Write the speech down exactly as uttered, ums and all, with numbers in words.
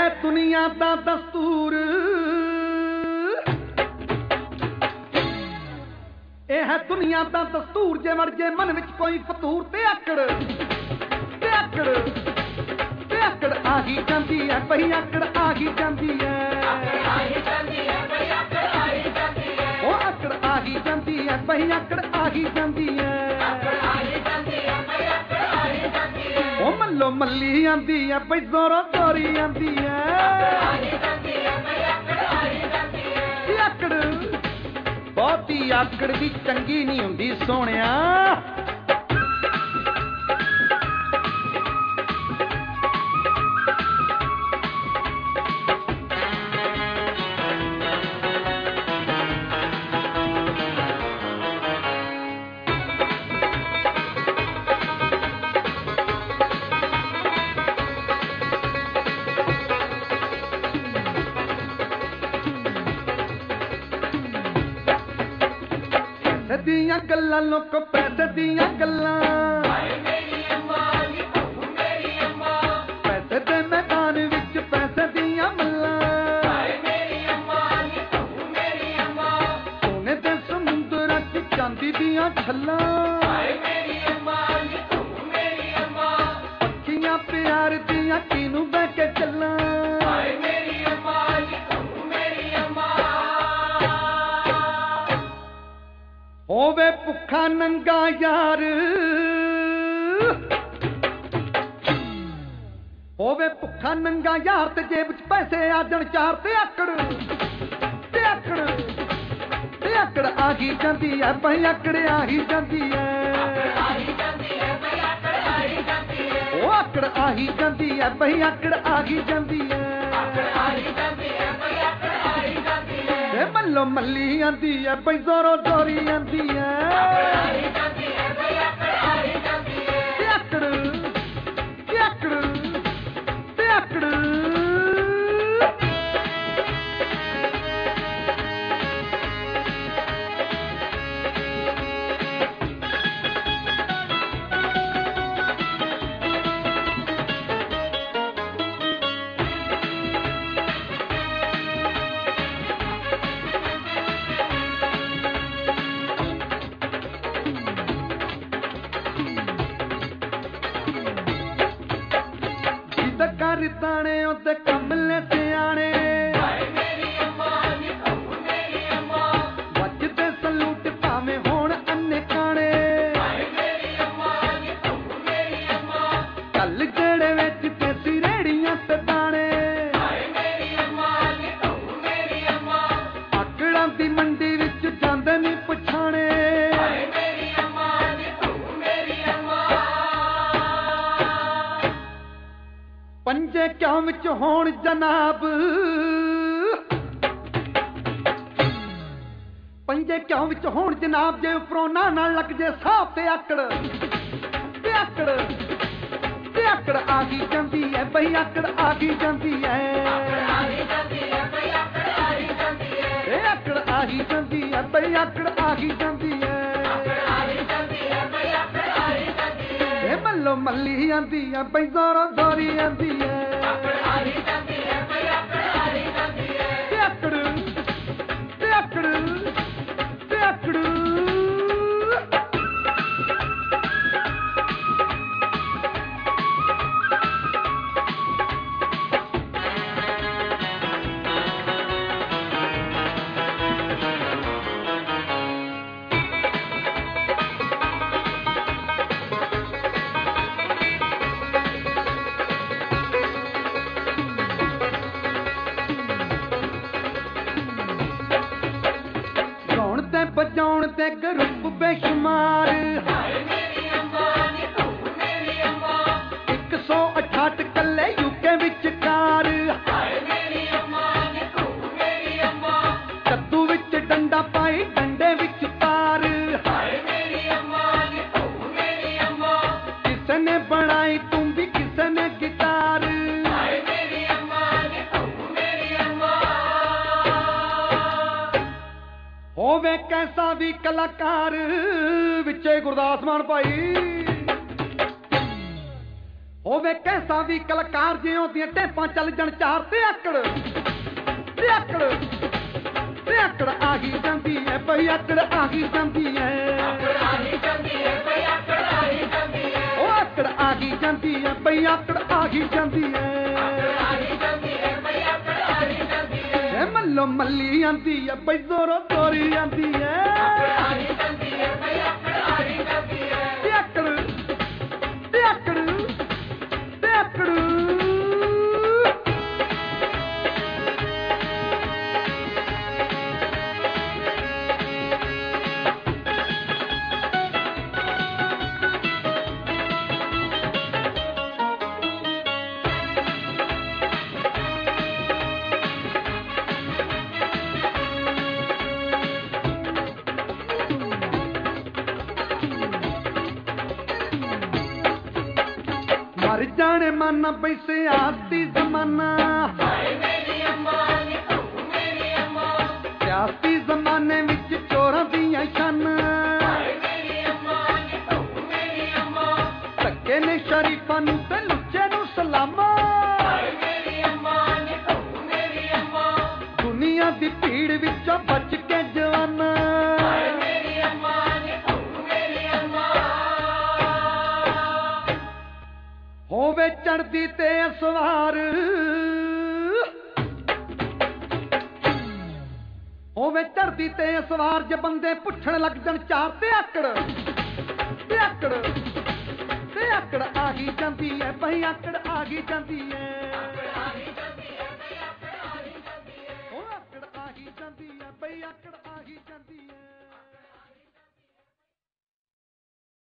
है दुनिया दा दस्तूर, ये है दुनिया दा दस्तूर। जे मर जे मन विच कोई फतूर ते आकड़ ते आकड़ ते आकड़ आ ही जांदी है बही आकड़ आ ही जांदी है, ओ आकड़ आ ही जांदी है बही आकड़ आ ही जांदी है, ओ मल्लो मल्ली आंदी है बई जोरो जोरी आंदी है, आकड़ बहुती आकड़ भी चंगी नहीं हुंदी सोहणिया। दियां गल्लां लोक पैसे दियां गल्लां, पैसे दे मैदान विच पैसे दियां मल्लां, सोने दे समुंदरां च चांदी दियां छल्लां, पक्खियां प्यार दियां किनू बह के चल्लां, होवे भुखा नंगा यार, होवे भुखा नंगा यार ते जेब च पैसे आ जाण चार ते आकड़ ते आकड़ ते आकड़ आ ही जांदी है बही आकड़ आ ही जांदी है, ओ आकड़ आ ही जांदी है बही आकड़ आ ही जांदी है, मल्लो मल्ली आंदी है बई जोरो जोरी आंदी है, ते आकड़ ते आकड़ ते आकड़ ताने ओते कमले सियाने, बजदे सलूट भावें होण अन्ने काने, कल जेड़े विच देसी रेड़ियां ते दाने, आकड़ां दी मंडी विच जांदे नी पछाणे, पंजे क्यों विच होण जनाब, पंजे क्यों विच होण जनाब, जे उपरों ना ना लग जे साफ ते आकड़ ते आकड़ ते आकड़ आ ही जांदी है बही आकड़ आ ही जांदी है, ए आकड़ आ ही जांदी है बही आकड़ आ ही जांदी है, मल्लो मल्ली आंदी है बई जोरो जोरी आंदी है, ते आकड़ ते आकड़ ते आकड़ बजाउण ते ग्रुप बेशुमार, एक सौ अठाहठ कले यूके विचकार, कद्दू विच डंडा पाई डंडे विच तार, किसे ने बनाई तुंबी किसे ने गिटार, होवे कैसा भी कलाकार विचे गुरदास मान भाई, ਹੋਵੇ ਕੈਸਾ ਵੀ ਕਲਾਕਾਰ ਜਿਉਂ ਦੀਆਂ ਟੇਪਾਂ ਚੱਲ ਜਣ ਚਾਰ ਤੇ ਆਕੜ ਤੇ ਆਕੜ ਤੇ ਆਕੜ ਆ ਗਈ ਜਾਂਦੀ ਐ ਬਈ ਆਕੜ ਆ ਗਈ ਜਾਂਦੀ ਐ ਆਕੜ ਆ ਗਈ ਜਾਂਦੀ ਐ ਬਈ ਆਕੜ ਆ ਗਈ ਜਾਂਦੀ ਐ ਉਹ ਆਕੜ ਆ ਗਈ ਜਾਂਦੀ ਐ ਬਈ ਆਕੜ ਆ ਗਈ ਜਾਂਦੀ ਐ ਆਕੜ ਆ ਗਈ ਜਾਂਦੀ ਐ ਬਈ ਆਕੜ ਆ ਗਈ ਜਾਂਦੀ ਐ ਐ ਮੱਲੋ ਮੱਲੀ ਆਂਦੀ ਐ ਬਈ ਜ਼ੋਰੋ ਜ਼ੋਰੀ ਆਂਦੀ ਐ ਆਕੜ ਆ ਗਈ ਜਾਂਦੀ ਐ ਬਈ ਆਕੜ ਆ ਗਈ ਜਾਂਦੀ ਐ ਤੇ ਆਕੜ ਤੇ ਆਕੜ ਤੇ ਆਕੜ मर जाने माना पैसे आती जमाना सियासी जमाने विच चोरां दियां शानां धक्के ने शरीफां नूं ते लुच्चे नूं सलामां दुनिया दी भीड़ विचों बच के जवाना होवे चढ़दी ते सवार होवे चढ़दी ते सवार जे बंदे पुछण लग जण चार ते आकड़ ते आकड़ ते आकड़ आ गई जांदी ऐ बई आकड़ आ गई जांदी ऐ।